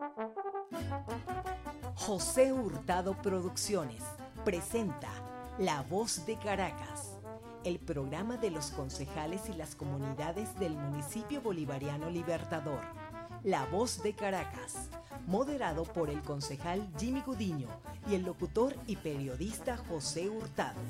José Hurtado Producciones presenta La Voz de Caracas, el programa de los concejales y las comunidades del municipio bolivariano Libertador. La Voz de Caracas, moderado por el concejal Jimmy Gudiño y el locutor y periodista José Hurtado.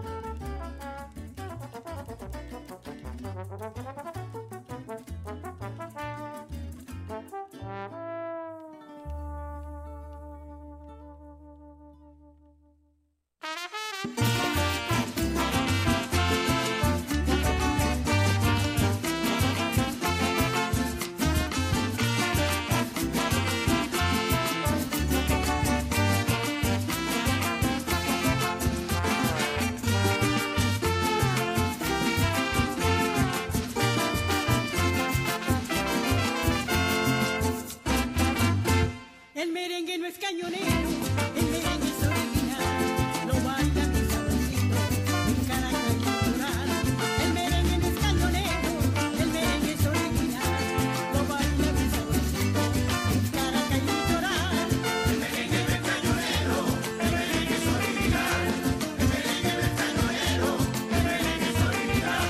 El merengue no es cañonero, el merengue es original, lo bailan mis saborcitos, en Caracas y Doral. El merengue no es cañonero, el merengue es original, lo bailan mis saborcitos, en Caracas y Doral. El merengue no es cañonero, el merengue es original, el merengue no es cañonero, el merengue es original.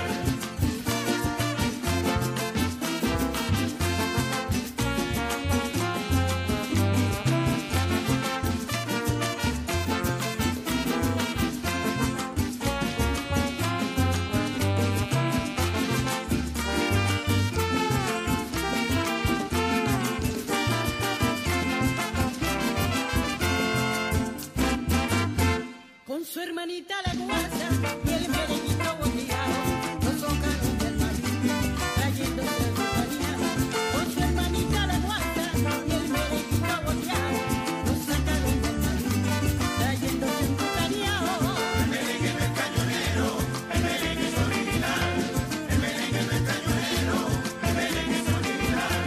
Con su hermanita la guasa y el merenguito boteado, los tocaron del Madrid, trayéndose a su bañado. Con su hermanita la guasa y el merenguito boteado, los sacaron del Madrid, trayéndose un bañado. El merengue no es cañonero, el merengue es original. El merengue no es cañonero, el merengue es original.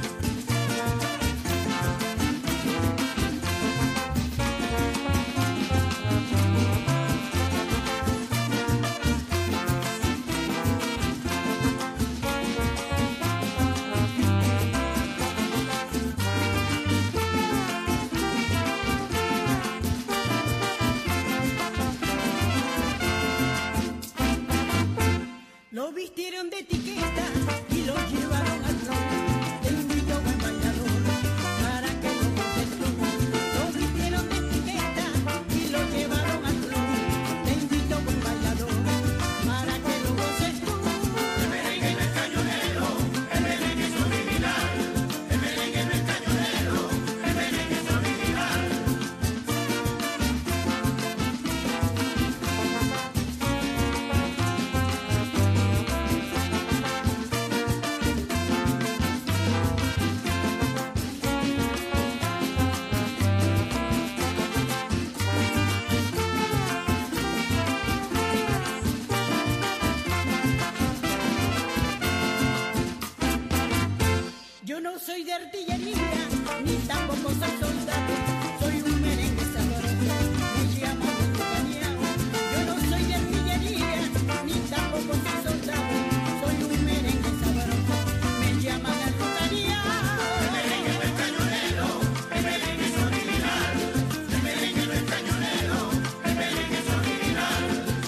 Lo vistieron de etiqueta y lo llevaron al ron. Te invito, buen bailador, para que lo goces tú. Lo vistieron de etiqueta y lo llevaron al ron. Te invito, buen bailador, para que lo goces tú. El merengue no es cañonero, el merengue es original. El merengue no es cañonero, el merengue es original. Yo no soy de artillería, ni tampoco soy soldado. Soy un merengue sabroso, me llaman Lucaneado. Yo no soy de artillería, ni tampoco soy soldado. Soy un merengue sabroso, me llaman Lucaneado. El merengue no es cañonero, el merengue es original. El merengue no es cañonero, el merengue es original.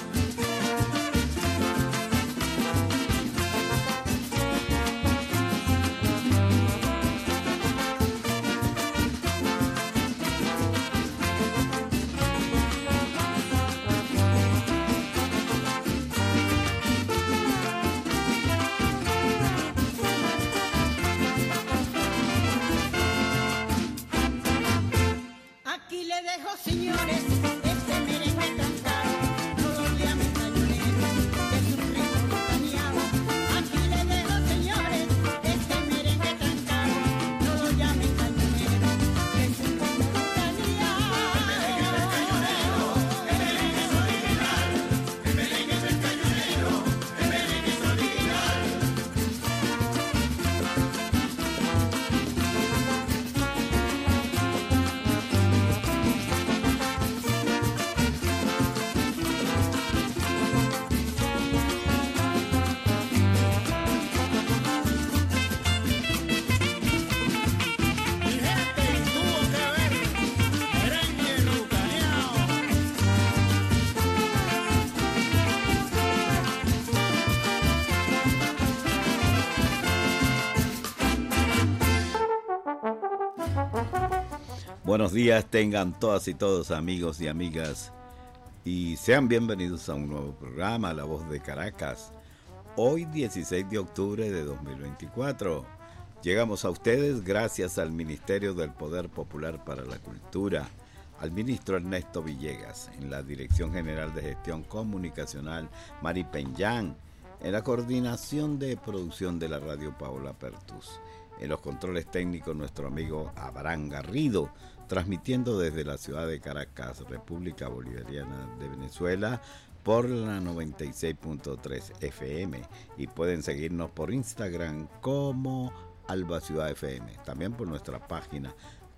Aquí le dejo, señores, este merengue cantado. No lo llamen cañonero, que es un ritmo lucaneado. Aquí le dejo, señores, este merengue cantado. No lo llamen cañonero, que es un ritmo lucaneado. El merengue no es cañonero, el merengue es original. El merengue no es cañonero, el merengue es original. Buenos días tengan todas y todos, amigos y amigas, y sean bienvenidos a un nuevo programa, La Voz de Caracas. Hoy 16 de octubre de 2024. Llegamos a ustedes gracias al Ministerio del Poder Popular para la Cultura, al ministro Ernesto Villegas, en la Dirección General de Gestión Comunicacional Mari Peñán, en la coordinación de producción de la radio Paola Pertus, en los controles técnicos nuestro amigo Abraham Garrido, transmitiendo desde la ciudad de Caracas, República Bolivariana de Venezuela, por la 96.3 FM, y pueden seguirnos por Instagram como Alba Ciudad FM, también por nuestra página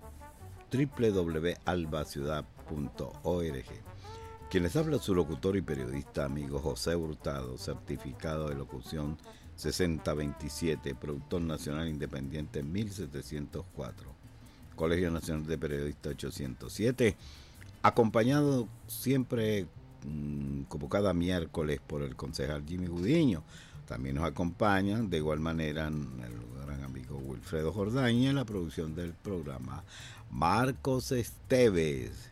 www.albaciudad.org. Quien les habla, su locutor y periodista amigo José Hurtado, certificado de locución 6027, productor nacional independiente 1704, Colegio Nacional de Periodistas 807, acompañado siempre como cada miércoles por el concejal Jimmy Gudiño. También nos acompañan de igual manera el gran amigo Wilfredo Jordán, y en la producción del programa Marcos Esteves.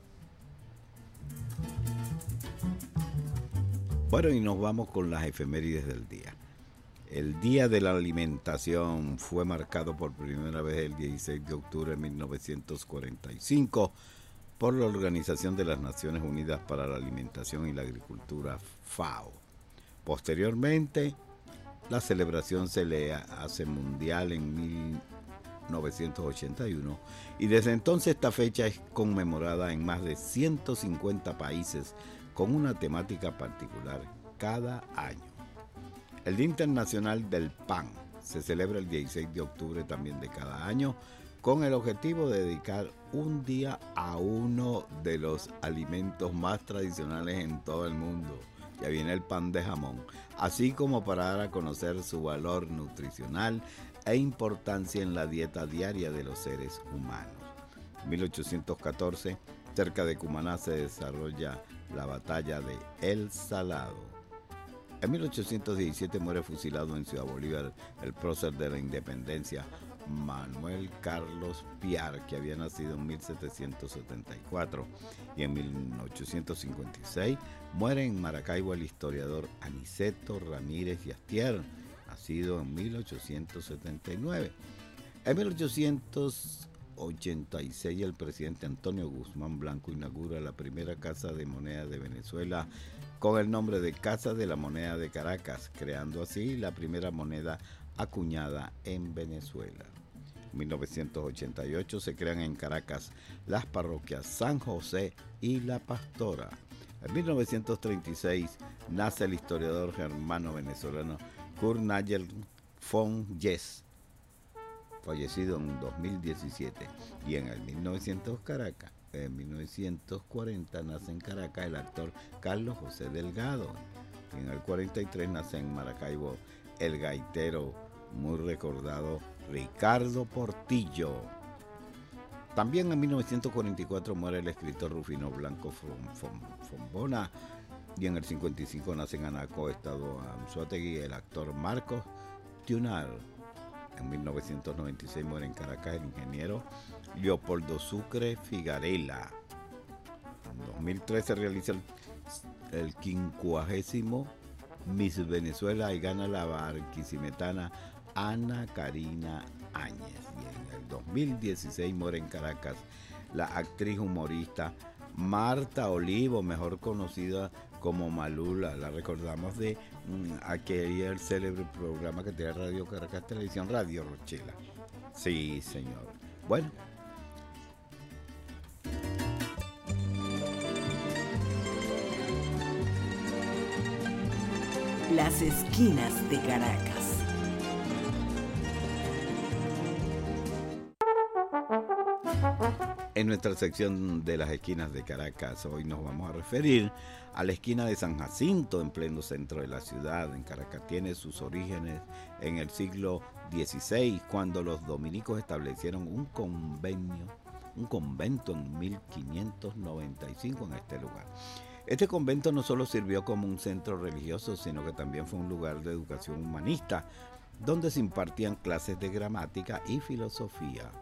Bueno, y nos vamos con las efemérides del día. El Día de la Alimentación fue marcado por primera vez el 16 de octubre de 1945 por la Organización de las Naciones Unidas para la Alimentación y la Agricultura, FAO. Posteriormente, la celebración se le hace mundial en 1981, y desde entonces esta fecha es conmemorada en más de 150 países con una temática particular cada año. El Día Internacional del Pan se celebra el 16 de octubre también de cada año, con el objetivo de dedicar un día a uno de los alimentos más tradicionales en todo el mundo. Ya viene el pan de jamón, así como para dar a conocer su valor nutricional e importancia en la dieta diaria de los seres humanos. En 1814, cerca de Cumaná, se desarrolla la batalla de El Salado. En 1817 muere fusilado en Ciudad Bolívar el prócer de la independencia, Manuel Carlos Piar, que había nacido en 1774, y en 1856 muere en Maracaibo el historiador Aniceto Ramírez y Astier, nacido en 1879. En 1886 el presidente Antonio Guzmán Blanco inaugura la primera Casa de Moneda de Venezuela con el nombre de Casa de la Moneda de Caracas, creando así la primera moneda acuñada en Venezuela. En 1988 se crean en Caracas las parroquias San José y La Pastora. En 1936 nace el historiador germano venezolano Kurt Nagel von Jess, fallecido en 2017. Y en el 1940 nace en Caracas el actor Carlos José Delgado. Y en el 43 nace en Maracaibo el gaitero muy recordado Ricardo Portillo. También en 1944 muere el escritor Rufino Blanco Fombona, y en el 55 nace en Anaco, estado Anzoátegui, el actor Marcos Tunar. En 1996 muere en Caracas el ingeniero Leopoldo Sucre Figarela. En 2013 se realiza el 50º Miss Venezuela y gana la barquisimetana Ana Karina Áñez. Y en el 2016 muere en Caracas la actriz humorista Marta Olivo, mejor conocida como Malula. La recordamos de aquel célebre programa que tenía Radio Caracas Televisión, Radio Rochela. Sí, señor. Bueno. Las esquinas de Caracas. En nuestra sección de las esquinas de Caracas, hoy nos vamos a referir a la esquina de San Jacinto, en pleno centro de la ciudad. En Caracas tiene sus orígenes en el siglo XVI, cuando los dominicos establecieron un convento en 1595 en este lugar. Este convento no solo sirvió como un centro religioso, sino que también fue un lugar de educación humanista, donde se impartían clases de gramática y filosofía.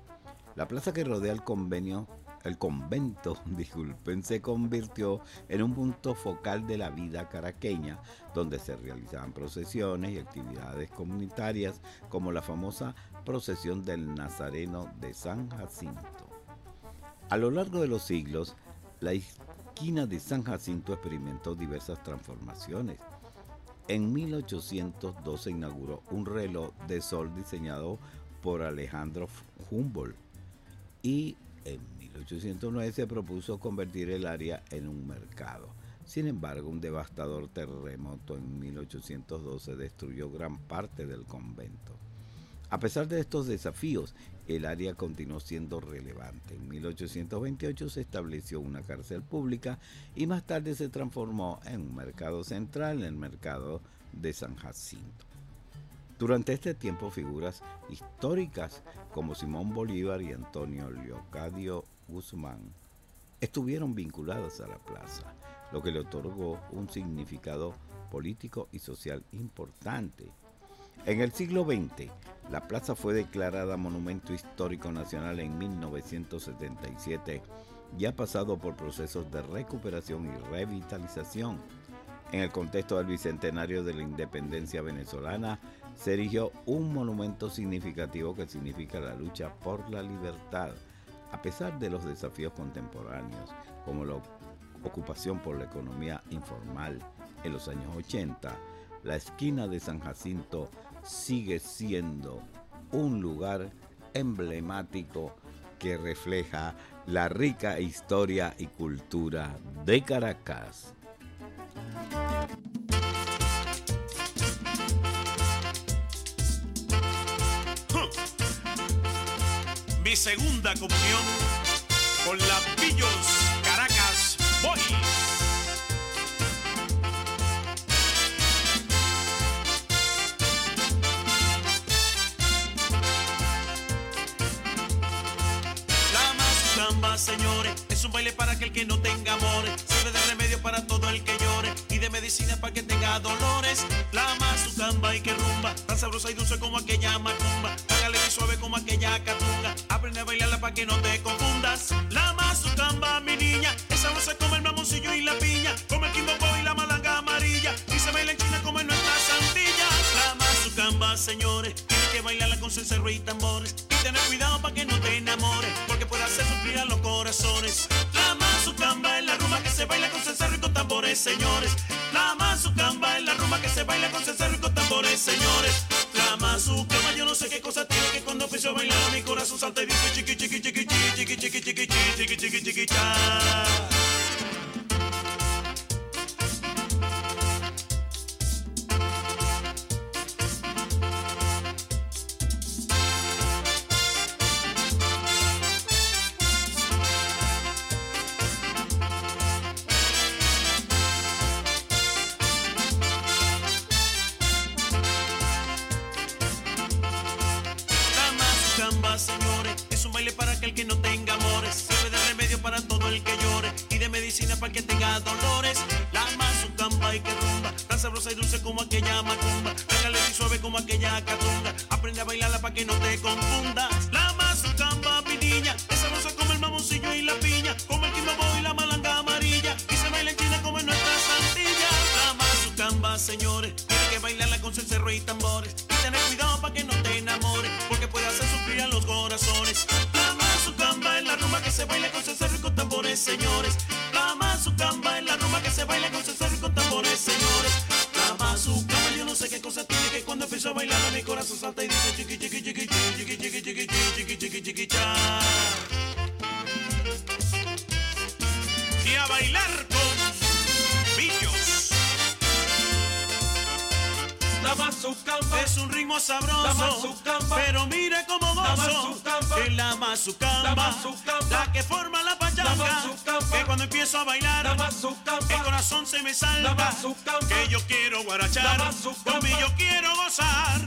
La plaza que rodea el convento, disculpen, se convirtió en un punto focal de la vida caraqueña, donde se realizaban procesiones y actividades comunitarias, como la famosa procesión del Nazareno de San Jacinto. A lo largo de los siglos, la esquina de San Jacinto experimentó diversas transformaciones. En 1802 se inauguró un reloj de sol diseñado por Alejandro Humboldt y en 1809 se propuso convertir el área en un mercado. Sin embargo, un devastador terremoto en 1812 destruyó gran parte del convento. A pesar de estos desafíos, el área continuó siendo relevante. En 1828 se estableció una cárcel pública y más tarde se transformó en un mercado central, el mercado de San Jacinto. Durante este tiempo, figuras históricas como Simón Bolívar y Antonio Leocadio Guzmán estuvieron vinculadas a la plaza, lo que le otorgó un significado político y social importante. En el siglo XX, la plaza fue declarada Monumento Histórico Nacional en 1977 y ha pasado por procesos de recuperación y revitalización. En el contexto del bicentenario de la independencia venezolana, se erigió un monumento significativo que significa la lucha por la libertad, a pesar de los desafíos contemporáneos, como la ocupación por la economía informal. En los años 80, la esquina de San Jacinto sigue siendo un lugar emblemático que refleja la rica historia y cultura de Caracas. Mi segunda comunión con la Pillos Caracas Boys. La mazucamba, señores, es un baile para aquel que no tenga amores, sirve de remedio para todo el que llore y de medicina para que tenga dolores. La mazucamba y que rumba, tan sabrosa y dulce como aquella macumba, tan alegre y suave como aquella catunga. Aprende a bailarla para que no te confundas. La mazucamba, mi niña, es sabrosa como el mamoncillo y la piña, como el quimbobo y la malanga amarilla, y se baila en China como en nuestras Antillas. La mazucamba, señores, tiene que bailarla con cencerro y tambores, y tener cuidado para que no te enamores, porque puede hacer sufrir a los corazones. La mazucamba es la rumba que se baila con cencerro y con tambores, señores. La mazucamba es la rumba que se baila con cencerro y con tambores, señores. La mazucamba, yo no sé qué cosa tiene, que cuando empiezo a bailar mi corazón salta y dice chiqui chiqui chiqui chiqui chiqui chiqui chiqui chiqui chiqui chiqui cha. Señores, es un baile para aquel que no tenga amores, sirve de remedio para todo el que llore y de medicina para que tenga dolores. La mazucamba y que rumba, tan sabrosa y dulce como aquella macumba, tan alegre y suave como aquella catunga. Aprende a bailarla para que no te confundas. La mazucamba, mi niña, es sabrosa como el mamoncillo y la piña, como el quimbobo y la malanga amarilla, y se baila en China como en nuestras Antillas. La mazucamba, señores, tiene que bailarla con cencerro y tambores, y tener cuidado para que no te enamores, porque puede hacer sufrir a los corazones. La mazucamba es la rumba que se baila con cencerro y con tambores, señores. La mazucamba es la rumba que se baila con cencerro y con tambores, señores. La mazucamba, yo no sé qué cosa tiene, que cuando empiezo a bailar mi corazón salta y dice chiqui chiqui chiqui chiqui chiqui chiqui chiqui chiqui chiqui chiqui cha. Y a bailar con Pillos. La mazucamba es un ritmo sabroso, pero mire cómo gozo. Es la mazucamba, la que forma la pachanga, que cuando empiezo a bailar el corazón se me salta, que yo quiero guarachar, con mí yo quiero gozar.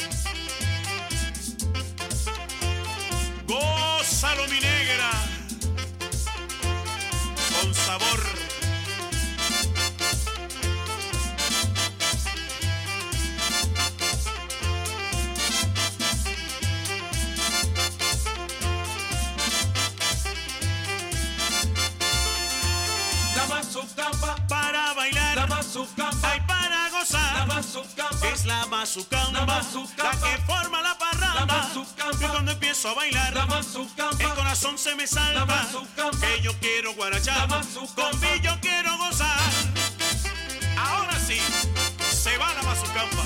Gózalo, mi negra, con sabor. mazucamba, para bailar, la mazucamba, hay para gozar. la mazucamba, Es la mazucamba, la mazucamba, la que forma la parranda. la mazucamba, Y cuando empiezo a bailar, la el mazucamba, corazón se me la salva. mazucamba, Que yo quiero guarachar, la mazucamba, con mí yo quiero gozar. Ahora sí, se va la mazucamba.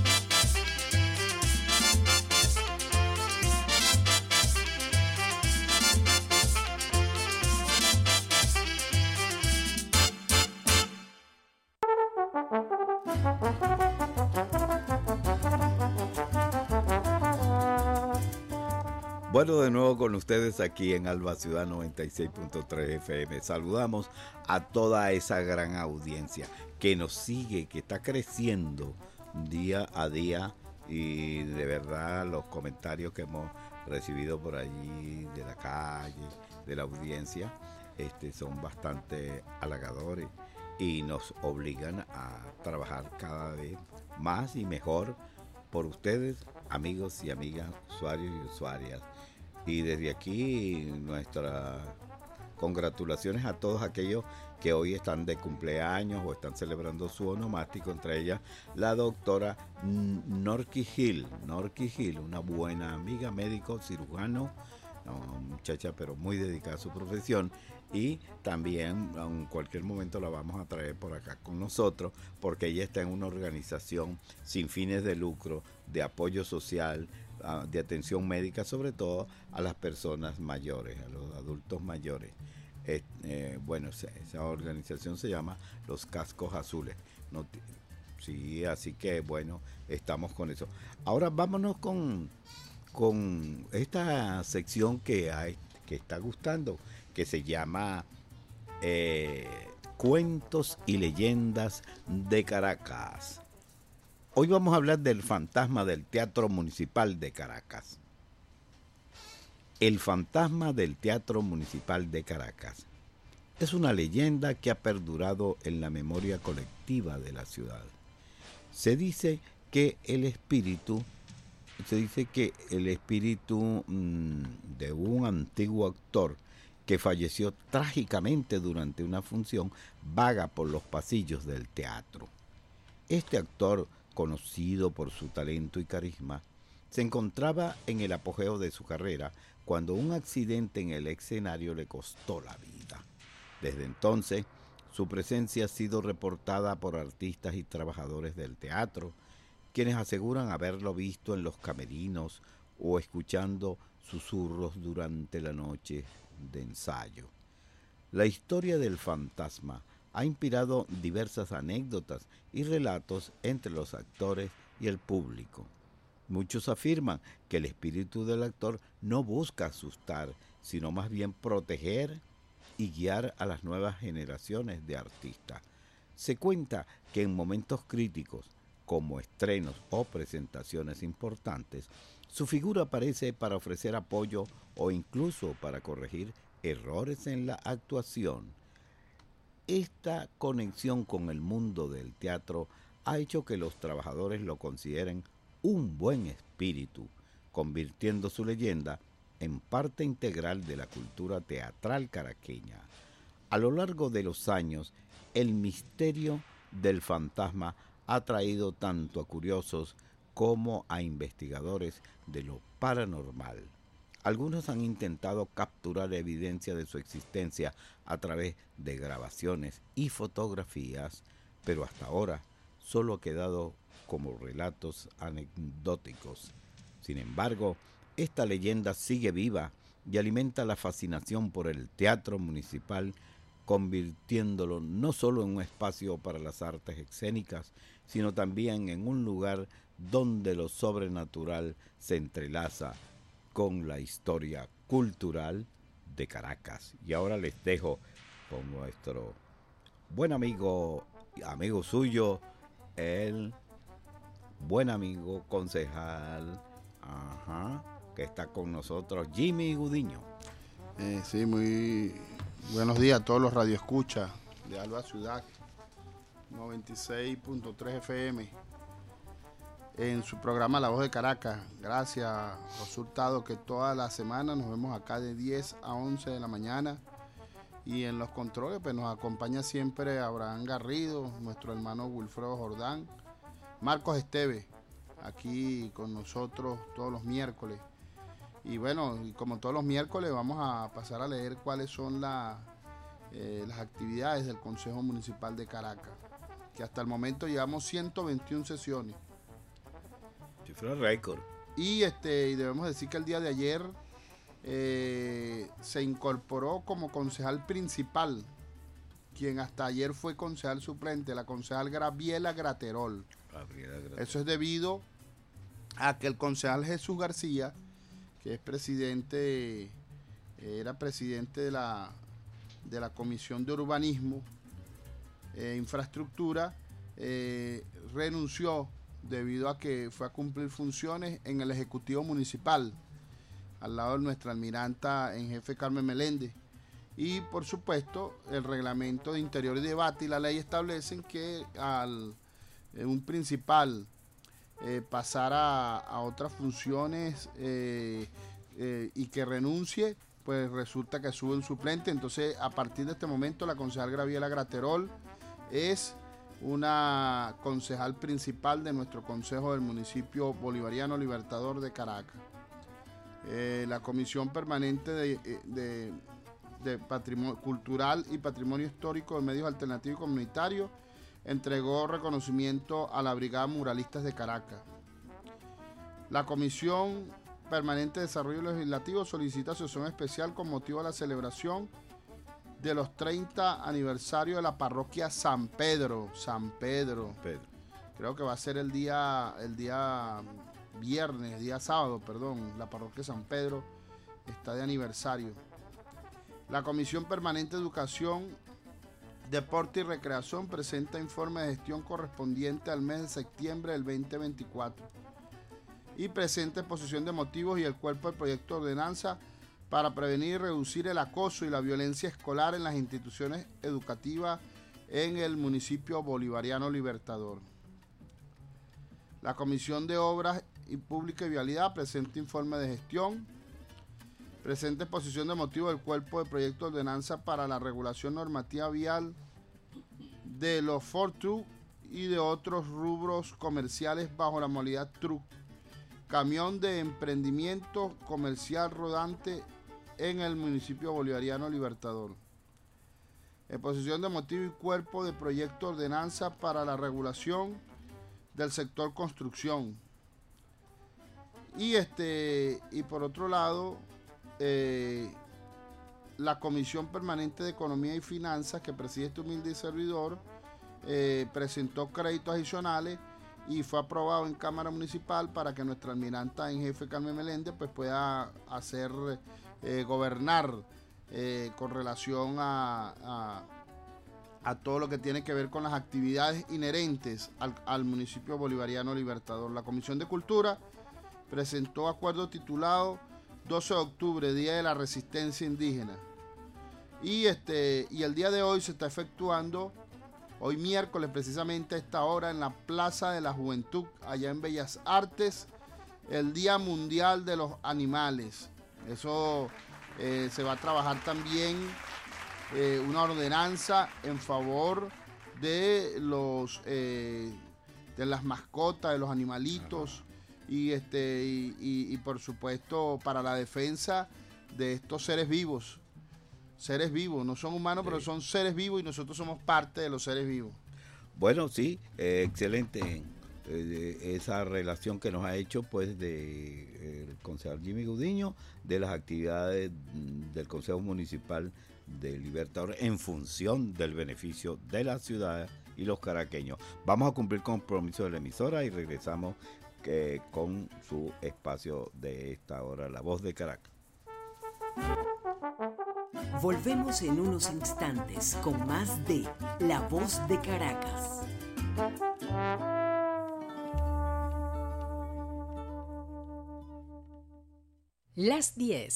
Bueno, de nuevo con ustedes aquí en Alba Ciudad 96.3 FM. Saludamos a toda esa gran audiencia que nos sigue, que está creciendo día a día, y de verdad los comentarios que hemos recibido por allí de la calle, de la audiencia, son bastante halagadores y nos obligan a trabajar cada vez más y mejor por ustedes, amigos y amigas, usuarios y usuarias. Y desde aquí nuestras congratulaciones a todos aquellos que hoy están de cumpleaños o están celebrando su onomástico, entre ellas la doctora Norky Hill, una buena amiga, médico, cirujano, una muchacha pero muy dedicada a su profesión, y también en cualquier momento la vamos a traer por acá con nosotros porque ella está en una organización sin fines de lucro, de apoyo social, de atención médica, sobre todo a las personas mayores, a los adultos mayores. Bueno, esa organización se llama Los Cascos Azules. Sí, así que bueno, estamos con eso. Ahora vámonos con esta sección que está gustando, que se llama Cuentos y Leyendas de Caracas. Hoy vamos a hablar del fantasma del Teatro Municipal de Caracas. El fantasma del Teatro Municipal de Caracas es una leyenda que ha perdurado en la memoria colectiva de la ciudad. Se dice que el espíritu de un antiguo actor que falleció trágicamente durante una función vaga por los pasillos del teatro. Este actor, conocido por su talento y carisma, se encontraba en el apogeo de su carrera cuando un accidente en el escenario le costó la vida. Desde entonces, su presencia ha sido reportada por artistas y trabajadores del teatro, quienes aseguran haberlo visto en los camerinos o escuchando susurros durante la noche de ensayo. La historia del fantasma ha inspirado diversas anécdotas y relatos entre los actores y el público. Muchos afirman que el espíritu del actor no busca asustar, sino más bien proteger y guiar a las nuevas generaciones de artistas. Se cuenta que en momentos críticos, como estrenos o presentaciones importantes, su figura aparece para ofrecer apoyo o incluso para corregir errores en la actuación. Esta conexión con el mundo del teatro ha hecho que los trabajadores lo consideren un buen espíritu, convirtiendo su leyenda en parte integral de la cultura teatral caraqueña. A lo largo de los años, el misterio del fantasma ha traído tanto a curiosos como a investigadores de lo paranormal. Algunos han intentado capturar evidencia de su existencia a través de grabaciones y fotografías, pero hasta ahora solo ha quedado como relatos anecdóticos. Sin embargo, esta leyenda sigue viva y alimenta la fascinación por el teatro municipal, convirtiéndolo no solo en un espacio para las artes escénicas, sino también en un lugar donde lo sobrenatural se entrelaza con la historia cultural de Caracas. Y ahora les dejo con nuestro buen amigo suyo, el buen amigo concejal, que está con nosotros, Jimmy Gudiño. Sí, muy buenos días a todos los radioescuchas de Alba Ciudad 96.3 FM en su programa La Voz de Caracas. Gracias, José Hurtado, que toda la semana nos vemos acá de 10 a 11 de la mañana Y en los controles pues nos acompaña siempre Abraham Garrido, nuestro hermano Wilfredo Jordán, Marcos Esteve, aquí con nosotros todos los miércoles. Y bueno, y como todos los miércoles vamos a pasar a leer cuáles son las actividades del Consejo Municipal de Caracas, que hasta el momento llevamos 121 sesiones. Cifra récord. Y debemos decir que el día de ayer se incorporó como concejal principal, quien hasta ayer fue concejal suplente, la concejal Gabriela Graterol. Eso es debido a que el concejal Jesús García, que es presidente, era presidente de la Comisión de Urbanismo e Infraestructura, renunció debido a que fue a cumplir funciones en el Ejecutivo Municipal, al lado de nuestra almiranta en jefe Carmen Meléndez. Y por supuesto, el reglamento de Interior y Debate y la ley establecen que un principal pasara a otras funciones y que renuncie, pues resulta que sube un suplente. Entonces, a partir de este momento, la concejal Gabriela Graterol es una concejal principal de nuestro Consejo del Municipio Bolivariano Libertador de Caracas. La Comisión Permanente de Patrimonio Cultural y Patrimonio Histórico de Medios Alternativos y Comunitarios entregó reconocimiento a la Brigada Muralistas de Caracas. La Comisión Permanente de Desarrollo Legislativo solicita sesión especial con motivo de la celebración de los 30 aniversarios de la parroquia San Pedro. Creo que va a ser el día sábado, la parroquia San Pedro está de aniversario. La Comisión Permanente de Educación, Deporte y Recreación presenta informe de gestión correspondiente al mes de septiembre del 2024 y presenta exposición de motivos y el cuerpo del proyecto de ordenanza para prevenir y reducir el acoso y la violencia escolar en las instituciones educativas en el municipio bolivariano Libertador. La Comisión de Obras Públicas y Vialidad presenta informe de gestión, presenta exposición de motivos del cuerpo del proyecto de ordenanza para la regulación normativa vial de los Ford Truck y de otros rubros comerciales bajo la modalidad Truck, camión de emprendimiento comercial rodante en el municipio bolivariano Libertador. Exposición de motivo y cuerpo de proyecto de ordenanza para la regulación del sector construcción. Y por otro lado, la Comisión Permanente de Economía y Finanzas, que preside este humilde servidor, presentó créditos adicionales y fue aprobado en Cámara Municipal para que nuestra almiranta en jefe Carmen Meléndez pues pueda hacer gobernar con relación a todo lo que tiene que ver con las actividades inherentes al municipio bolivariano Libertador. La Comisión de Cultura presentó acuerdo titulado 12 de octubre, Día de la Resistencia Indígena. Y el día de hoy se está efectuando, hoy miércoles precisamente a esta hora, en la Plaza de la Juventud, allá en Bellas Artes, el Día Mundial de los Animales. Eso se va a trabajar también una ordenanza en favor de las mascotas, de los animalitos. Y por supuesto para la defensa de estos seres vivos. Seres vivos, no son humanos, pero son seres vivos y nosotros somos parte de los seres vivos. Bueno, sí, excelente esa relación que nos ha hecho pues el concejal Jimmy Gudiño de las actividades del Consejo Municipal de Libertador en función del beneficio de la ciudad y los caraqueños. Vamos a cumplir compromiso de la emisora y regresamos con su espacio de esta hora, La Voz de Caracas. Volvemos en unos instantes con más de La Voz de Caracas. Las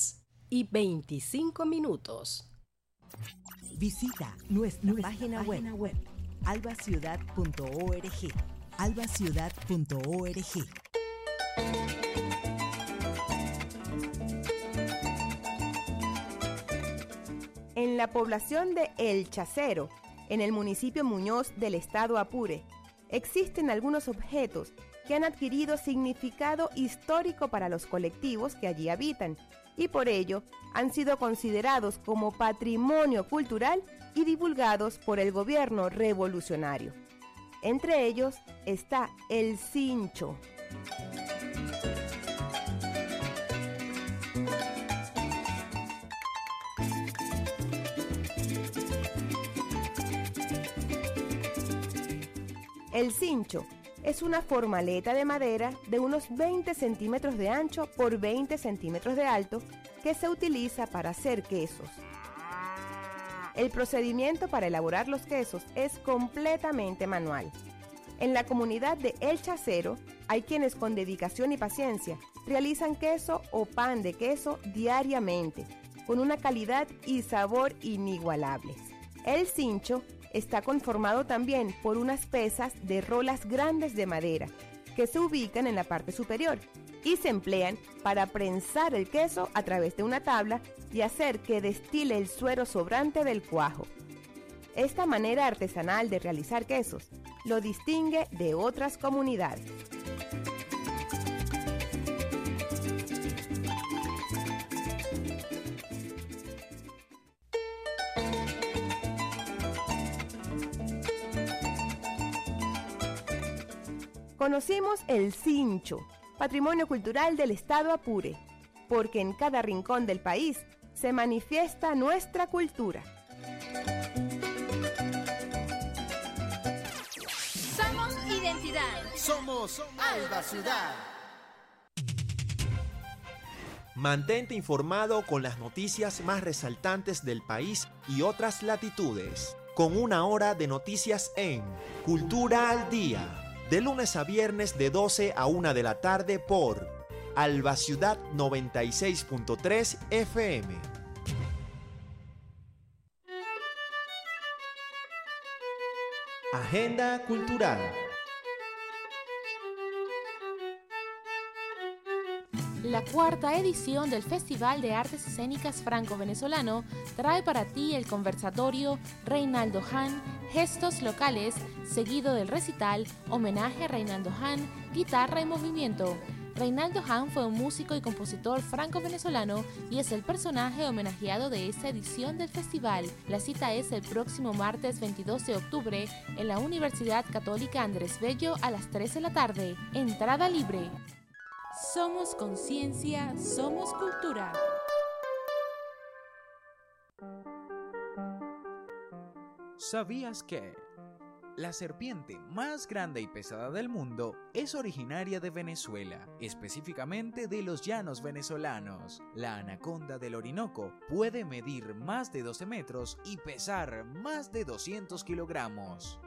10:25. Visita nuestra página web albaciudad.org. albaciudad.org. En la población de El Chacero, en el municipio Muñoz del estado Apure, existen algunos objetos que han adquirido significado histórico para los colectivos que allí habitan y por ello han sido considerados como patrimonio cultural y divulgados por el gobierno revolucionario. Entre ellos está el cincho. El cincho es una formaleta de madera de unos 20 centímetros de ancho por 20 centímetros de alto que se utiliza para hacer quesos. El procedimiento para elaborar los quesos es completamente manual. En la comunidad de El Chacero hay quienes con dedicación y paciencia realizan queso o pan de queso diariamente, con una calidad y sabor inigualables. El cincho está conformado también por unas pesas de rolas grandes de madera que se ubican en la parte superior y se emplean para prensar el queso a través de una tabla y hacer que destile el suero sobrante del cuajo. Esta manera artesanal de realizar quesos lo distingue de otras comunidades. Conocimos el cincho, patrimonio cultural del estado Apure, porque en cada rincón del país se manifiesta nuestra cultura. Somos identidad. Somos Alba Ciudad. Mantente informado con las noticias más resaltantes del país y otras latitudes, con una hora de noticias en Cultura al Día. De lunes a viernes de 12 a 1 de la tarde por Alba Ciudad 96.3 FM. Agenda Cultural. La cuarta edición del Festival de Artes Escénicas Franco-Venezolano trae para ti el conversatorio Reinaldo Hahn, Gestos Locales, seguido del recital Homenaje a Reinaldo Hahn, Guitarra en Movimiento. Reinaldo Hahn fue un músico y compositor franco-venezolano y es el personaje homenajeado de esta edición del festival. La cita es el próximo martes 22 de octubre en la Universidad Católica Andrés Bello a las 3 de la tarde. Entrada libre. Somos conciencia, somos cultura. ¿Sabías que la serpiente más grande y pesada del mundo es originaria de Venezuela, específicamente de los llanos venezolanos? La anaconda del Orinoco puede medir más de 12 metros y pesar más de 200 kilogramos.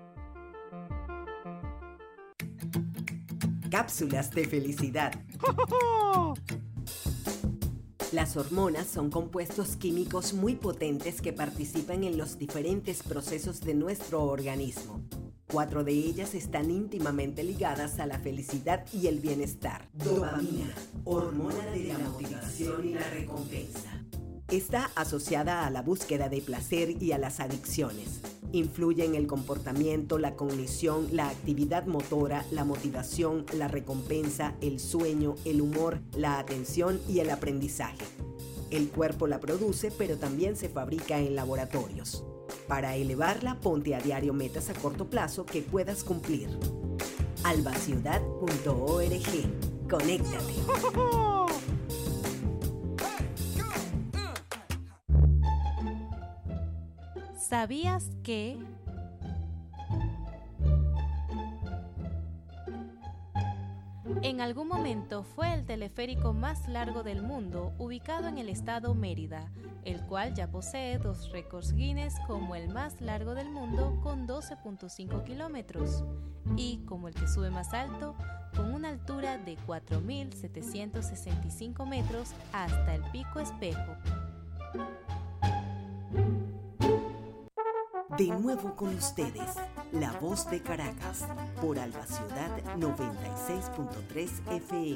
Cápsulas de felicidad. Las hormonas son compuestos químicos muy potentes que participan en los diferentes procesos de nuestro organismo. 4 de ellas están íntimamente ligadas a la felicidad y el bienestar. Dopamina, hormona de la motivación y la recompensa. Está asociada a la búsqueda de placer y a las adicciones. Influye en el comportamiento, la cognición, la actividad motora, la motivación, la recompensa, el sueño, el humor, la atención y el aprendizaje. El cuerpo la produce, pero también se fabrica en laboratorios. Para elevarla, ponte a diario metas a corto plazo que puedas cumplir. albaciudad.org. Conéctate. ¿Sabías que? En algún momento fue el teleférico más largo del mundo, ubicado en el estado Mérida, el cual ya posee 2 récords Guinness como el más largo del mundo con 12.5 kilómetros y como el que sube más alto con una altura de 4.765 metros hasta el Pico Espejo. De nuevo con ustedes, La Voz de Caracas, por Alba Ciudad 96.3 FM.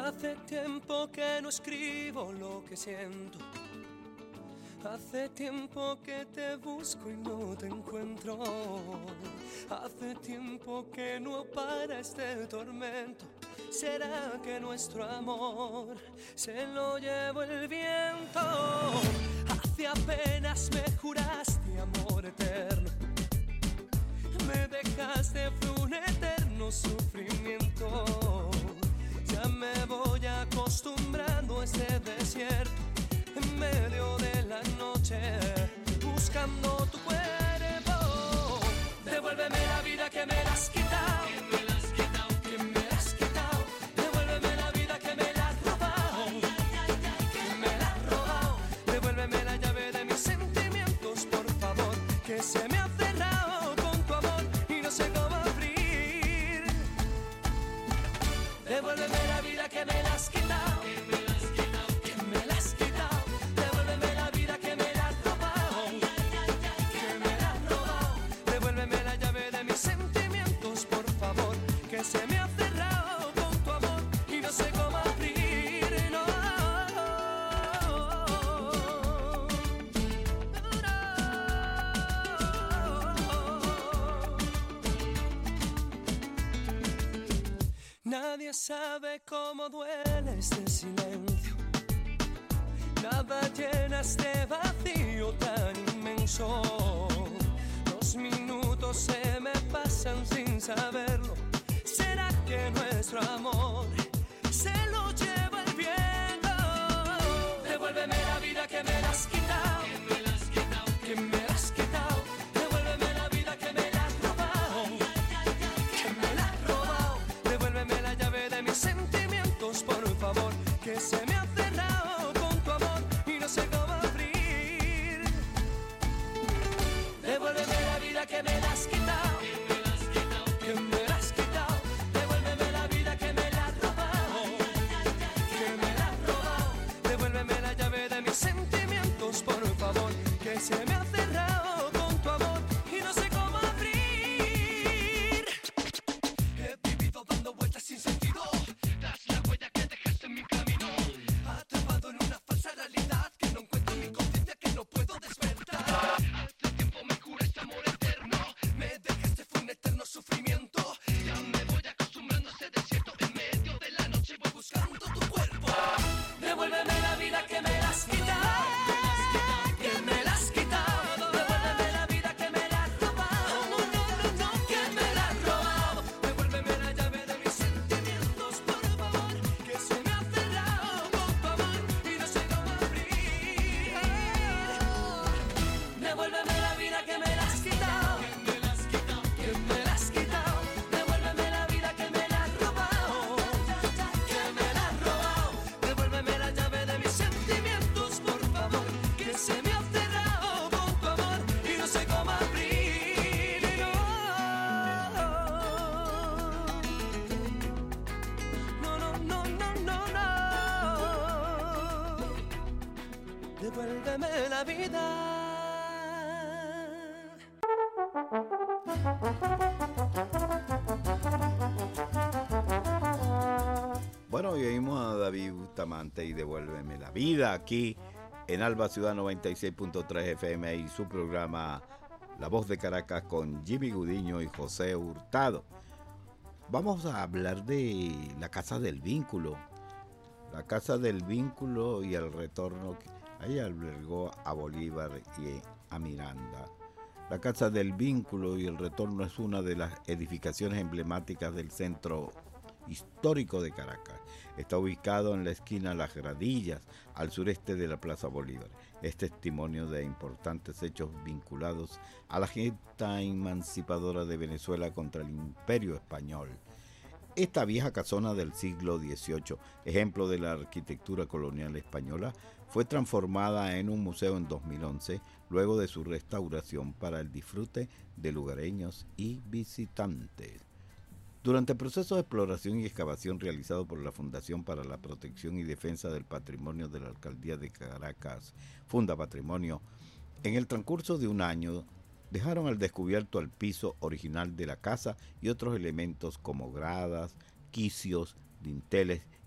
Hace tiempo que no escribo lo que siento. Hace tiempo que te busco y no te encuentro. Hace tiempo que no para este tormento. ¿Será que nuestro amor se lo llevó el viento? Hace apenas me juraste amor eterno. Me dejaste fue un eterno sufrimiento. Ya me voy acostumbrando a este desierto. En medio de la noche, buscando tu cuerpo. Devuélveme la vida que me la has quitado. Que me la has quitado, que me la has quitado. Devuélveme la vida que me la has robado. Que me la has robado. Devuélveme la llave de mis sentimientos, por favor. Que se me ha cerrado con tu amor y no sé cómo abrir. Devuélveme la vida que me la has quitado. Se me ha cerrado con tu amor y no sé cómo abrir, no. Nadie sabe cómo duele este silencio. Nada llena este vacío tan inmenso. Los minutos se me pasan sin saberlo. ¿Será que nuestro amor se lo lleva el viento? Devuélveme la vida que me la has quitado. Que me la has quitado, que me la has quitado. Devuélveme la vida que me la has robado. Que me la has robado. Devuélveme la llave de mis sentimientos, por favor. Que se me ha cerrado con tu amor y no sé cómo abrir. Devuélveme la vida que me la has quitado. Que me la has quitado. Devuélveme la vida que me la has robado. Que me la has robado. Devuélveme la llave de mis sentimientos, por favor. Que se me ha cerrado con tu amor y no sé cómo abrir. He vivido dando vueltas sin sentido. Tras la huella que dejaste en mi camino. Atrapado en una falsa realidad que no encuentro en mi conciencia, que no puedo despertar. Hace tiempo me juraste amor eterno. Me dejaste fue un eterno sufrimiento. Ya me voy acostumbrando a este desierto. En medio de la noche voy buscando tu cuerpo. Devuélveme la vida que me la has quitado. Que me la has quitado. Devuélveme la vida que me la has robado. Que me la has robado. Devuélveme la llave de mis sentimientos, por favor. Que se me ha cerrado con tu amor y no sé cómo abrir. Devuélveme la vida que me la has quitado. Que me la has quitado. Devuélveme la vida que me la has robado. Que me la has robado. Devuélveme la llave de mis sentimientos, por favor. Que se me ha cerrado con tu amor y no sé cómo abrir. No, no, no, no, no, no. Devuélveme la vida. Bueno, y oímos a David Bustamante y Devuélveme la vida aquí en Alba Ciudad 96.3 FM y su programa La Voz de Caracas con Jimmy Gudiño y José Hurtado. Vamos a hablar de la Casa del Vínculo. La Casa del Vínculo y el retorno. Ahí albergó a Bolívar y a Miranda. La Casa del Vínculo y el retorno es una de las edificaciones emblemáticas del centro histórico de Caracas. Está ubicado en la esquina Las Gradillas, al sureste de la Plaza Bolívar. Es testimonio de importantes hechos vinculados a la gesta emancipadora de Venezuela contra el Imperio Español. Esta vieja casona del siglo XVIII, ejemplo de la arquitectura colonial española, fue transformada en un museo en 2011, luego de su restauración para el disfrute de lugareños y visitantes. Durante el proceso de exploración y excavación realizado por la Fundación para la Protección y Defensa del Patrimonio de la Alcaldía de Caracas, Funda Patrimonio, en el transcurso de un año dejaron al descubierto el piso original de la casa y otros elementos como gradas, quicios, dinteles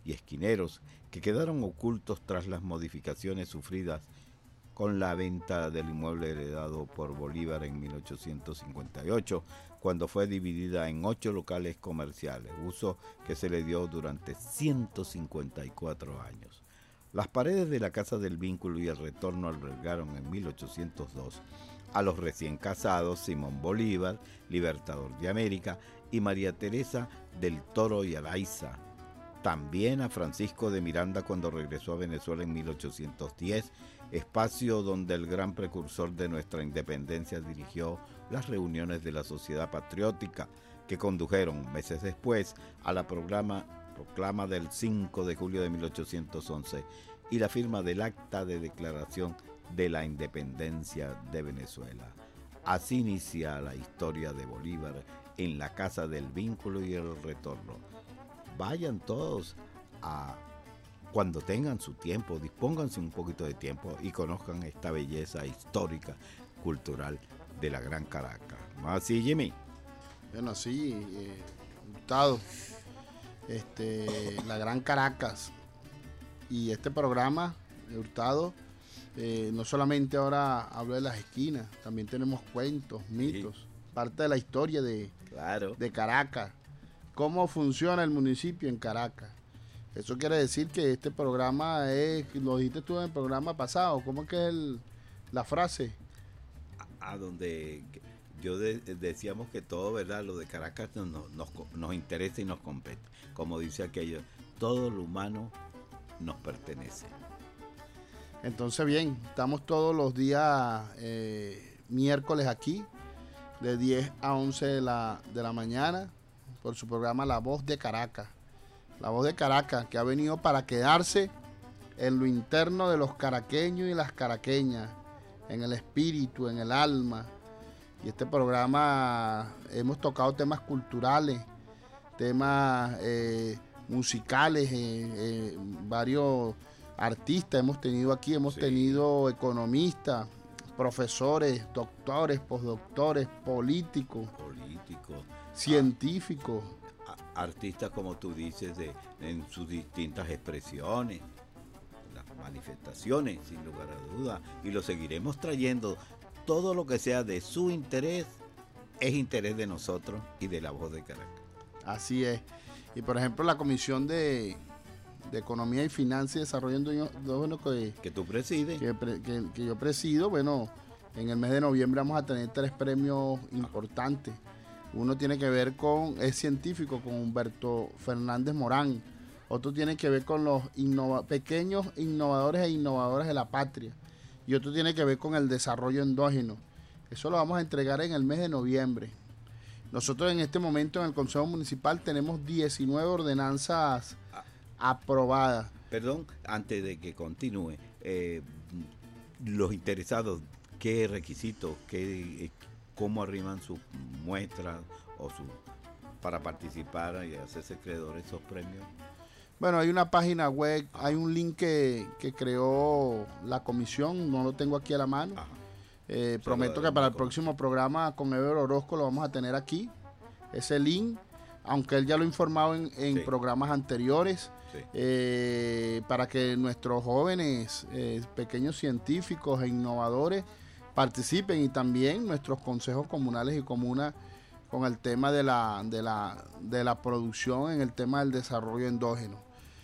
y esquineros que quedaron ocultos tras las modificaciones sufridas con la venta del inmueble heredado por Bolívar en 1858, cuando fue dividida en 8 locales comerciales, uso que se le dio durante 154 años. Las paredes de la Casa del Vínculo y el Retorno albergaron en 1802 a los recién casados Simón Bolívar, Libertador de América, y María Teresa del Toro y Araiza. También a Francisco de Miranda cuando regresó a Venezuela en 1810, espacio donde el gran precursor de nuestra independencia dirigió las reuniones de la Sociedad Patriótica que condujeron meses después a la proclama del 5 de julio de 1811 y la firma del Acta de Declaración de la Independencia de Venezuela. Así inicia la historia de Bolívar en la Casa del Vínculo y el Retorno. Vayan todos cuando tengan su tiempo, dispónganse un poquito de tiempo y conozcan esta belleza histórica, cultural de la Gran Caracas. ¿No así, Jimmy? Bueno, sí, Hurtado, la Gran Caracas. Y este programa, Hurtado, no solamente ahora hablo de las esquinas, también tenemos cuentos, mitos, sí, parte de la historia de Caracas, cómo funciona el municipio en Caracas. Eso quiere decir que este programa es, lo dijiste tú en el programa pasado, ¿cómo es que es la frase? A donde decíamos que todo, ¿verdad? Lo de Caracas nos interesa y nos compete. Como dice aquello, todo lo humano nos pertenece. Entonces, bien, estamos todos los días miércoles aquí, de 10 a 11 de la mañana, por su programa La Voz de Caracas. La Voz de Caracas, que ha venido para quedarse en lo interno de los caraqueños y las caraqueñas, en el espíritu, en el alma. Y este programa hemos tocado temas culturales, temas musicales, varios artistas hemos tenido aquí, hemos tenido economistas, profesores, doctores, postdoctores, políticos, científicos. Artistas, como tú dices, en sus distintas expresiones, las manifestaciones, sin lugar a duda, y lo seguiremos trayendo. Todo lo que sea de su interés es interés de nosotros y de La Voz de Caracas. Así es. Y por ejemplo, la Comisión de Economía y Finanzas y Desarrollo Endógeno que tú presides, que yo presido, bueno, en el mes de noviembre vamos a tener 3 premios importantes. Uno tiene que ver es científico, con Humberto Fernández Morán. Otro tiene que ver con los pequeños innovadores e innovadoras de la patria. Y otro tiene que ver con el desarrollo endógeno. Eso lo vamos a entregar en el mes de noviembre. Nosotros en este momento en el Consejo Municipal tenemos 19 ordenanzas aprobadas. Perdón, antes de que continúe, los interesados, ¿qué requisitos, cómo arriman sus muestras para participar y hacerse acreedores esos premios? Bueno, hay una página web, hay un link que creó la comisión, no lo tengo aquí a la mano. Prometo que para el próximo programa con Ever Orozco lo vamos a tener aquí, ese link, aunque él ya lo ha informado en programas anteriores, para que nuestros jóvenes, pequeños científicos e innovadores participen, y también nuestros consejos comunales y comunas con el tema de la producción, en el tema del desarrollo endógeno.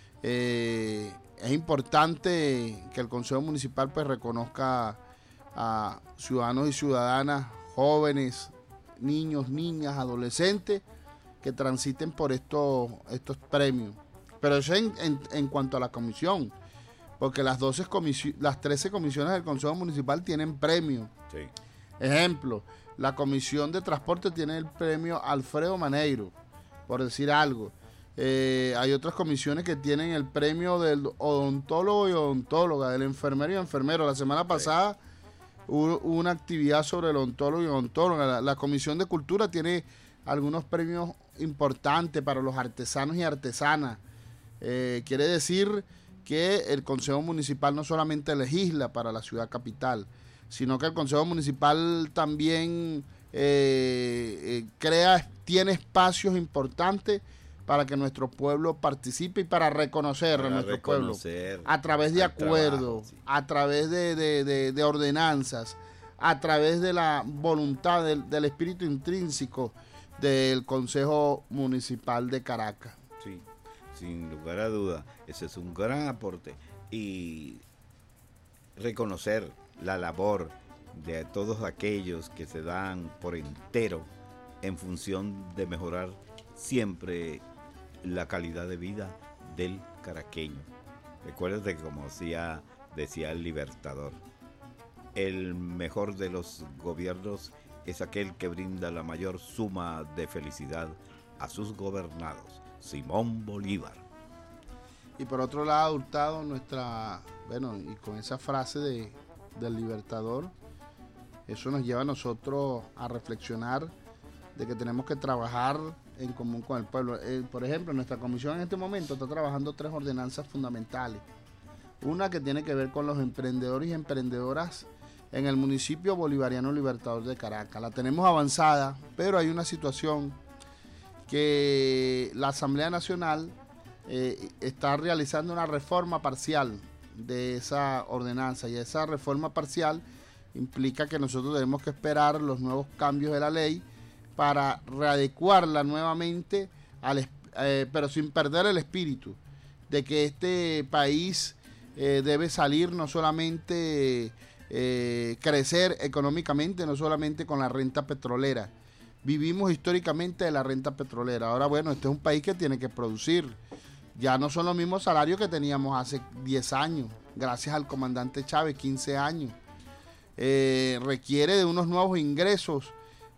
Es importante que el Consejo Municipal pues reconozca a ciudadanos y ciudadanas, jóvenes, niños, niñas, adolescentes que transiten por estos premios. Pero eso en cuanto a la comisión, porque las 13 comisiones del Consejo Municipal tienen premios. Sí. Ejemplo, la Comisión de Transporte tiene el premio Alfredo Maneiro, por decir algo. Hay otras comisiones que tienen el premio del odontólogo y odontóloga, del enfermero y enfermero. La semana pasada hubo una actividad sobre el odontólogo y odontóloga. La Comisión de Cultura tiene algunos premios importantes para los artesanos y artesanas. Quiere decir que el Consejo Municipal no solamente legisla para la ciudad capital, sino que el Consejo Municipal también tiene espacios importantes para que nuestro pueblo participe y para reconocer a nuestro pueblo a través de acuerdos, sí, a través de ordenanzas, a través de la voluntad del espíritu intrínseco del Consejo Municipal de Caracas. Sí, sin lugar a duda, ese es un gran aporte, y reconocer la labor de todos aquellos que se dan por entero en función de mejorar siempre la calidad de vida del caraqueño. Recuérdate que, como decía el Libertador, el mejor de los gobiernos es aquel que brinda la mayor suma de felicidad a sus gobernados. Simón Bolívar. Y por otro lado, Hurtado, y con esa frase del Libertador, eso nos lleva a nosotros a reflexionar de que tenemos que trabajar en común con el pueblo. Por ejemplo, nuestra comisión en este momento está trabajando 3 ordenanzas fundamentales. Una que tiene que ver con los emprendedores y emprendedoras en el municipio bolivariano Libertador de Caracas. La tenemos avanzada, pero hay una situación que la Asamblea Nacional está realizando una reforma parcial de esa ordenanza, y esa reforma parcial implica que nosotros tenemos que esperar los nuevos cambios de la ley para readecuarla nuevamente, pero sin perder el espíritu de que este país debe salir no solamente crecer económicamente, no solamente con la renta petrolera. Vivimos históricamente de la renta petrolera. Ahora, bueno, este es un país que tiene que producir. Ya no son los mismos salarios que teníamos hace 10 años, gracias al comandante Chávez, 15 años. Requiere de unos nuevos ingresos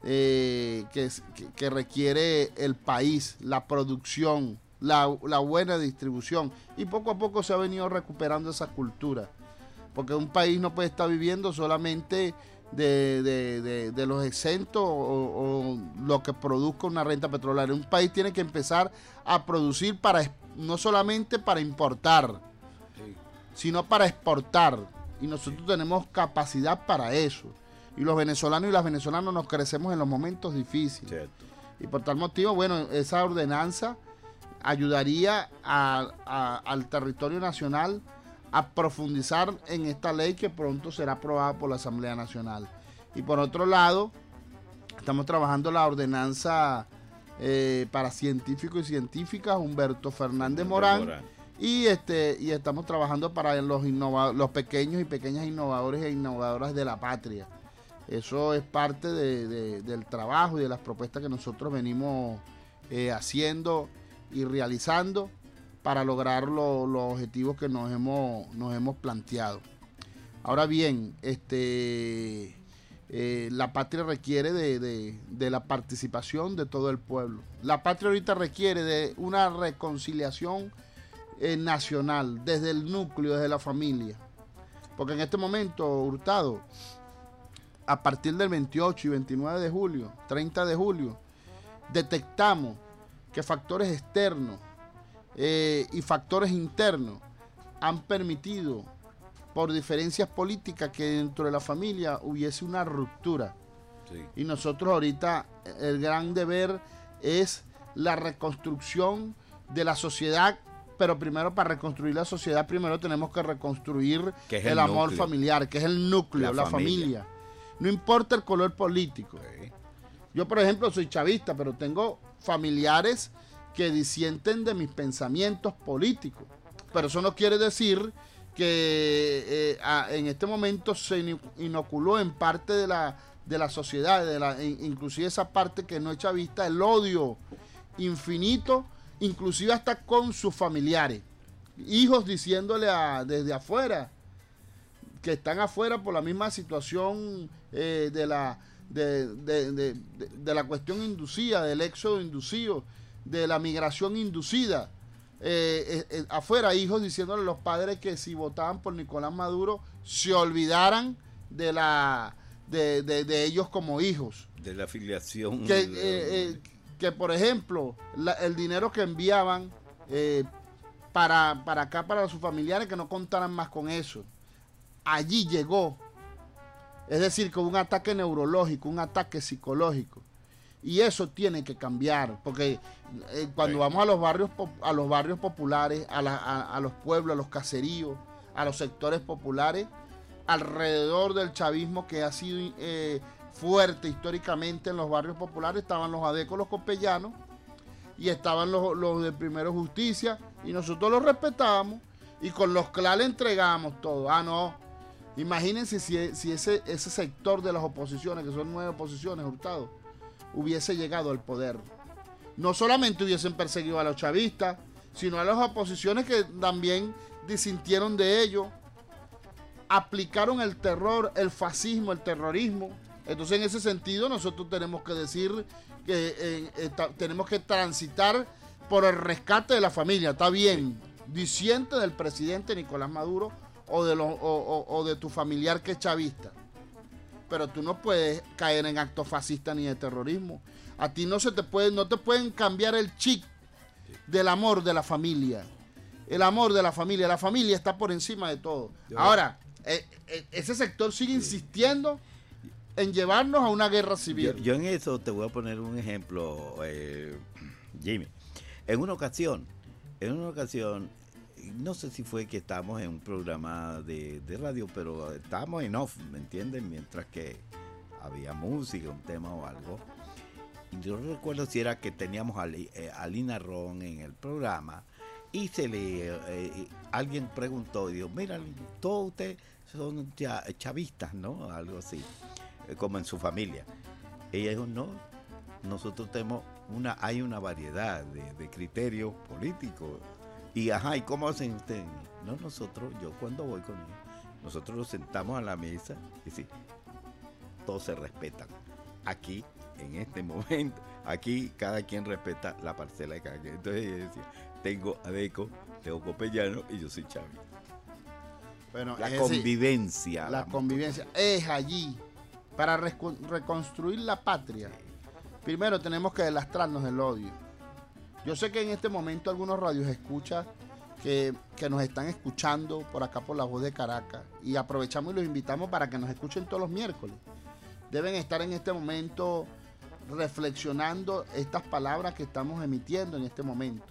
que requiere el país, la producción, la buena distribución, y poco a poco se ha venido recuperando esa cultura, porque un país no puede estar viviendo solamente de los exentos o lo que produzca una renta petrolera. Un país tiene que empezar a producir no solamente para importar, sí, sino para exportar, y nosotros tenemos capacidad para eso. Y los venezolanos y las venezolanas nos crecemos en los momentos difíciles. Cierto. Y por tal motivo, bueno, esa ordenanza ayudaría al territorio nacional a profundizar en esta ley que pronto será aprobada por la Asamblea Nacional. Y por otro lado, estamos trabajando la ordenanza para científicos y científicas, Humberto Fernández Morán. Y estamos trabajando para los pequeños y pequeñas innovadores e innovadoras de la patria. Eso es parte del trabajo y de las propuestas que nosotros venimos haciendo y realizando para lograr los objetivos que nos hemos planteado. Ahora bien, la patria requiere de la participación de todo el pueblo. La patria ahorita requiere de una reconciliación nacional, desde el núcleo, desde la familia. Porque en este momento, Hurtado, a partir del 28 y 29 de julio, 30 de julio, detectamos que factores externos y factores internos han permitido, por diferencias políticas, que dentro de la familia hubiese una ruptura. Sí. Y nosotros ahorita el gran deber es la reconstrucción de la sociedad, pero primero, para reconstruir la sociedad, primero tenemos que reconstruir el amor núcleo familiar, que es el núcleo, la familia. No importa el color político. Sí. Yo, por ejemplo, soy chavista, pero tengo familiares que disienten de mis pensamientos políticos. Pero eso no quiere decir que en este momento se inoculó en parte de la sociedad, inclusive esa parte que no es chavista, el odio infinito, inclusive hasta con sus familiares. Hijos diciéndole desde afuera, que están afuera por la misma situación de la cuestión inducida, del éxodo inducido, de la migración inducida. Afuera, hijos diciéndole a los padres que si votaban por Nicolás Maduro se olvidaran de ellos como hijos. De la afiliación. Que por ejemplo, el dinero que enviaban para acá, para sus familiares, que no contaran más con eso. Allí llegó. Es decir, con un ataque neurológico, un ataque psicológico. Y eso tiene que cambiar, porque cuando vamos a los barrios populares, a los pueblos, a los caseríos, a los sectores populares, alrededor del chavismo que ha sido fuerte históricamente en los barrios populares, estaban los adecos, los copellanos, y estaban los de Primero Justicia, y nosotros los respetábamos, y con los CLA le entregábamos todo. No, imagínense si ese sector de las oposiciones, que son 9 oposiciones, Hurtado, hubiese llegado al poder. No solamente hubiesen perseguido a los chavistas, sino a las oposiciones que también disintieron de ello, aplicaron el terror, el fascismo, el terrorismo. Entonces, en ese sentido, nosotros tenemos que decir que tenemos que transitar por el rescate de la familia. Está bien, disiente del presidente Nicolás Maduro o de tu familiar que es chavista, pero tú no puedes caer en actos fascistas ni de terrorismo. A ti no te pueden cambiar el chip del amor de la familia. El amor de la familia está por encima de todo. Ahora, ese sector sigue insistiendo en llevarnos a una guerra civil. Yo en eso te voy a poner un ejemplo, Jimmy. En una ocasión, no sé si fue que estábamos en un programa de radio, pero estábamos en off, ¿me entienden? Mientras que había música, un tema o algo. Y yo no recuerdo si era que teníamos a Lina Ron en el programa y alguien preguntó y dijo, mira, todos ustedes son chavistas, ¿no? Algo así, como en su familia. Ella dijo, no, nosotros tenemos hay una variedad de criterios políticos. ¿Y cómo hacen ustedes? No, yo cuando voy con ellos, nosotros nos sentamos a la mesa y sí, todos se respetan. Aquí, en este momento, aquí cada quien respeta la parcela de cada quien. Entonces ella decía, tengo adeco, tengo copellano y yo soy chavista. Bueno, la convivencia. La convivencia es allí. Para reconstruir la patria, primero tenemos que deslastrarnos del odio. Yo sé que en este momento algunos radios escuchan que nos están escuchando por acá por La Voz de Caracas, y aprovechamos y los invitamos para que nos escuchen todos los miércoles. Deben estar en este momento reflexionando estas palabras que estamos emitiendo en este momento,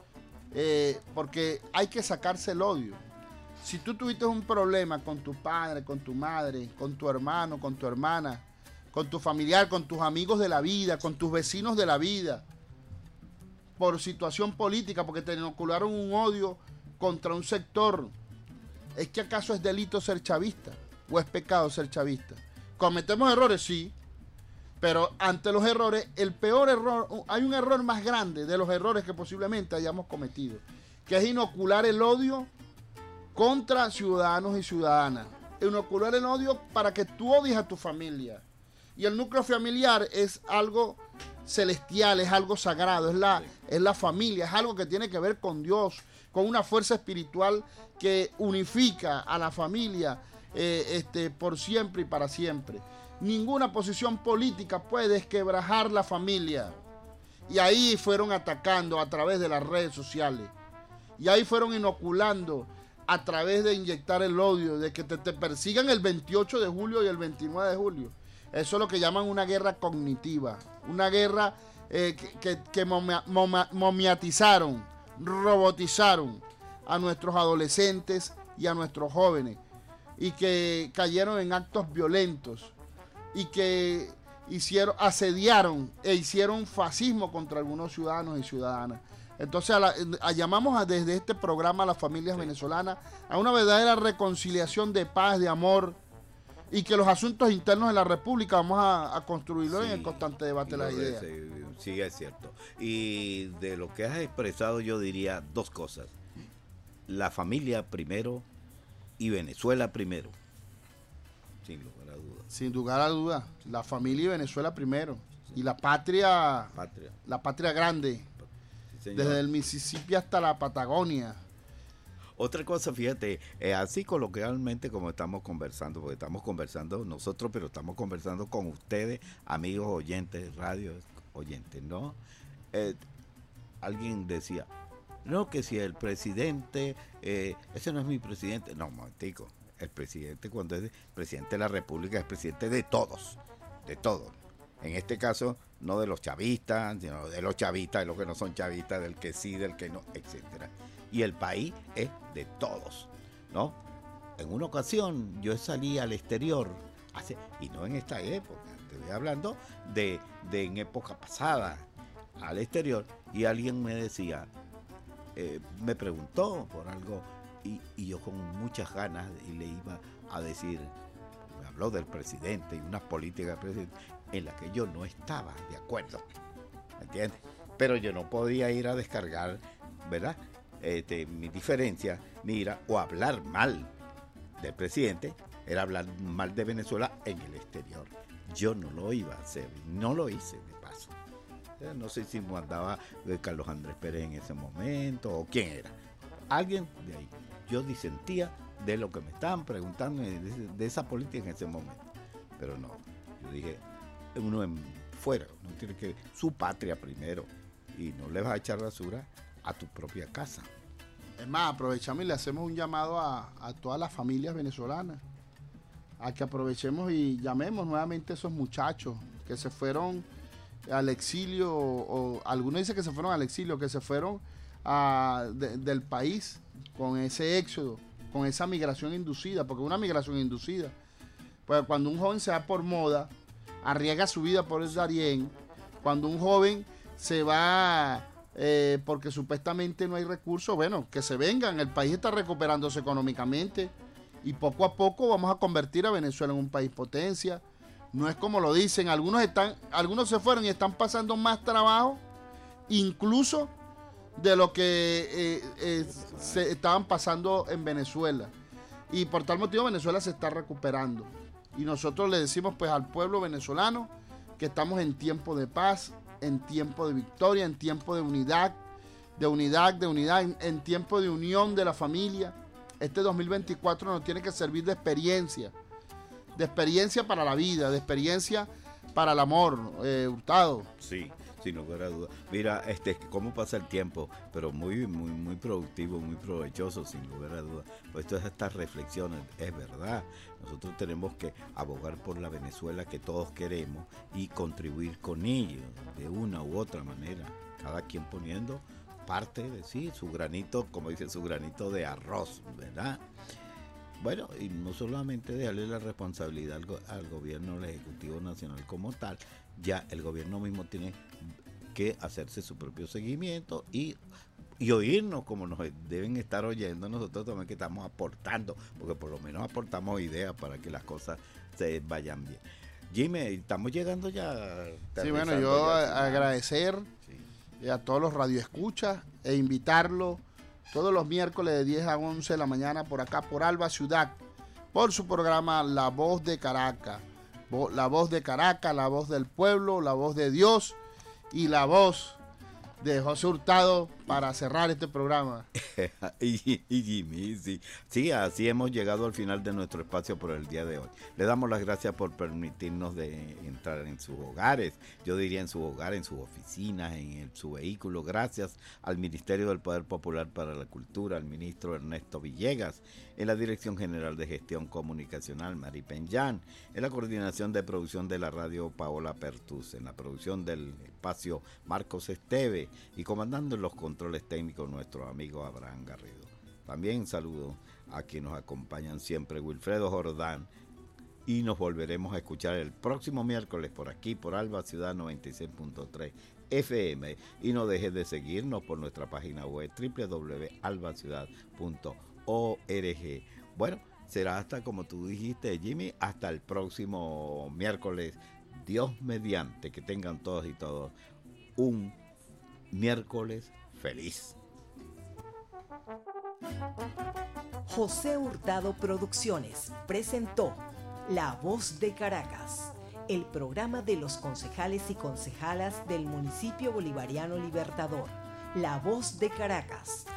porque hay que sacarse el odio. Si tú tuviste un problema con tu padre, con tu madre, con tu hermano, con tu hermana, con tu familiar, con tus amigos de la vida, con tus vecinos de la vida, por situación política, porque te inocularon un odio contra un sector, ¿es que acaso es delito ser chavista? ¿O es pecado ser chavista? ¿Cometemos errores? Sí, pero ante los errores, el peor error, hay un error más grande de los errores que posiblemente hayamos cometido, que es inocular el odio contra ciudadanos y ciudadanas. Inocular el odio para que tú odies a tu familia. Y el núcleo familiar es algo celestial, es algo sagrado, es la familia, es algo que tiene que ver con Dios, con una fuerza espiritual que unifica a la familia por siempre y para siempre. Ninguna posición política puede desquebrajar la familia. Y ahí fueron atacando a través de las redes sociales. Y ahí fueron inoculando a través de inyectar el odio, de que te persigan el 28 de julio y el 29 de julio. Eso es lo que llaman una guerra cognitiva, una guerra que momiatizaron, robotizaron a nuestros adolescentes y a nuestros jóvenes, y que cayeron en actos violentos, y que asediaron e hicieron fascismo contra algunos ciudadanos y ciudadanas. Entonces llamamos desde este programa a las familias venezolanas a una verdadera reconciliación de paz, de amor, y que los asuntos internos de la República vamos a construirlo en el constante debate de las ideas. Sí, es cierto. Y de lo que has expresado yo diría dos cosas. La familia primero y Venezuela primero. Sin lugar a dudas. Sin lugar a dudas. La familia y Venezuela primero. Y la patria. La patria grande. Sí, desde el Mississippi hasta la Patagonia. Otra cosa, fíjate, así coloquialmente como estamos conversando, porque estamos conversando nosotros, pero estamos conversando con ustedes, amigos oyentes, radio oyentes, ¿no? Alguien decía, no, que si el presidente, ese no es mi presidente. No, momentico, el presidente cuando es presidente de la República es presidente de todos, En este caso, no de los chavistas, sino de los chavistas, de los que no son chavistas, del que sí, del que no, etcétera. Y el país es de todos, ¿no? En una ocasión yo salí al exterior, y no en esta época, te estoy hablando de en época pasada, al exterior, y alguien me decía, me preguntó por algo, y yo con muchas ganas y le iba a decir, me habló del presidente y unas políticas del presidente en las que yo no estaba de acuerdo, ¿me entiendes? Pero yo no podía ir a descargar, ¿verdad? Mi diferencia, ni ir o hablar mal del presidente, era hablar mal de Venezuela en el exterior. Yo no lo iba a hacer, no lo hice de paso. No sé si mandaba Carlos Andrés Pérez en ese momento o quién era. Alguien de ahí. Yo disentía de lo que me estaban preguntando de esa política en ese momento. Pero no, yo dije, uno fuera, uno tiene que su patria primero y no le vas a echar basura a tu propia casa. Es más, aprovechamos y le hacemos un llamado a todas las familias venezolanas a que aprovechemos y llamemos nuevamente a esos muchachos que se fueron al exilio, o algunos dicen que se fueron al exilio, que se fueron del país con ese éxodo, con esa migración inducida, porque es una migración inducida. Pues cuando un joven se va por moda, arriesga su vida por el Darién, cuando un joven se va porque supuestamente no hay recursos, bueno, que se vengan, el país está recuperándose económicamente y poco a poco vamos a convertir a Venezuela en un país potencia. No es como lo dicen, algunos se fueron y están pasando más trabajo incluso de lo que se estaban pasando en Venezuela, y por tal motivo Venezuela se está recuperando, y nosotros le decimos pues al pueblo venezolano que estamos en tiempo de paz, en tiempo de victoria, en tiempo de unidad, en tiempo de unión de la familia. Este 2024 nos tiene que servir de experiencia para la vida, de experiencia para el amor, Hurtado. Sí, sin lugar a dudas. Mira, cómo pasa el tiempo, pero muy, muy, muy productivo, muy provechoso, sin lugar a dudas. Pues todas estas reflexiones, es verdad. Nosotros tenemos que abogar por la Venezuela que todos queremos y contribuir con ellos de una u otra manera. Cada quien poniendo parte de sí, su granito, como dice, su granito de arroz, ¿verdad? Bueno, y no solamente dejarle la responsabilidad al gobierno, al Ejecutivo Nacional como tal, ya el gobierno mismo tiene que hacerse su propio seguimiento y oírnos como nos deben estar oyendo nosotros también, que estamos aportando, porque por lo menos aportamos ideas para que las cosas se vayan bien. Jimmy, estamos llegando ya. Sí, bueno, yo agradecer a todos los radioescuchas e invitarlos todos los miércoles de 10 a 11 de la mañana por acá, por Alba Ciudad, por su programa La Voz de Caracas. La Voz de Caracas, la voz del pueblo, la voz de Dios y la voz de José Hurtado para cerrar este programa. y Jimmy, sí, así hemos llegado al final de nuestro espacio por el día de hoy. Le damos las gracias por permitirnos de entrar en sus hogares, yo diría en su hogar, en sus oficinas, en su vehículo. Gracias al Ministerio del Poder Popular para la Cultura, al ministro Ernesto Villegas, en la Dirección General de Gestión Comunicacional, Mari Penyán, en la coordinación de producción de la radio, Paola Pertús, en la producción del espacio, Marcos Esteve, y comandando los controles técnicos nuestro amigo Abraham Garrido. También saludo a quienes nos acompañan siempre, Wilfredo Jordán, y nos volveremos a escuchar el próximo miércoles por aquí, por Alba Ciudad 96.3 FM, y no dejes de seguirnos por nuestra página web www.albaciudad.org. Bueno, será hasta, como tú dijiste, Jimmy, hasta el próximo miércoles, Dios mediante. Que tengan todos y todos un miércoles feliz. José Hurtado Producciones presentó La Voz de Caracas, el programa de los concejales y concejalas del municipio bolivariano Libertador. La Voz de Caracas.